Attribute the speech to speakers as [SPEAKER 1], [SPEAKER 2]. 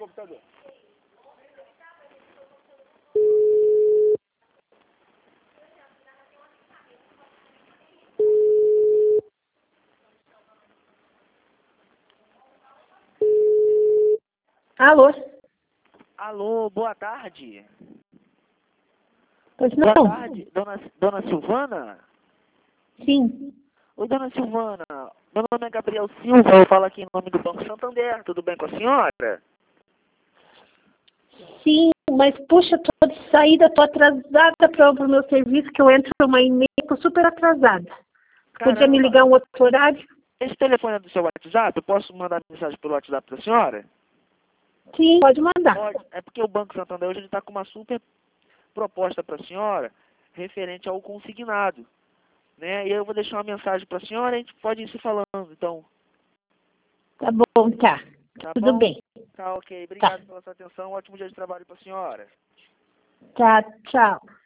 [SPEAKER 1] computador.
[SPEAKER 2] Alô?
[SPEAKER 3] Alô, boa tarde.
[SPEAKER 2] Pois
[SPEAKER 3] Boa
[SPEAKER 2] não?
[SPEAKER 3] tarde, dona Silvana?
[SPEAKER 2] Sim.
[SPEAKER 3] Oi, dona Silvana. Meu nome é Gabriel Silva, eu falo aqui em nome do Banco Santander. Tudo bem com a senhora?
[SPEAKER 2] Sim, mas puxa, tô de saída, tô atrasada para o meu serviço, que eu entro uma e meia, tô super atrasada. Podia me
[SPEAKER 3] Caramba,
[SPEAKER 2] ligar um outro horário?
[SPEAKER 3] esse telefone é do seu WhatsApp? Eu posso mandar mensagem pelo WhatsApp para a senhora?
[SPEAKER 2] Sim, pode mandar.
[SPEAKER 3] Pode. É porque o Banco Santander hoje está com uma super proposta para a senhora referente ao consignado, né? E eu vou deixar uma mensagem para a senhora, a gente pode ir se falando, então.
[SPEAKER 2] Tá bom, tá.
[SPEAKER 3] Tá
[SPEAKER 2] Tudo
[SPEAKER 3] bom?
[SPEAKER 2] bem.
[SPEAKER 3] Tá ok.
[SPEAKER 2] Tá.
[SPEAKER 3] Obrigado pela sua atenção. Ótimo dia de trabalho para a senhora.
[SPEAKER 2] Tá, tchau.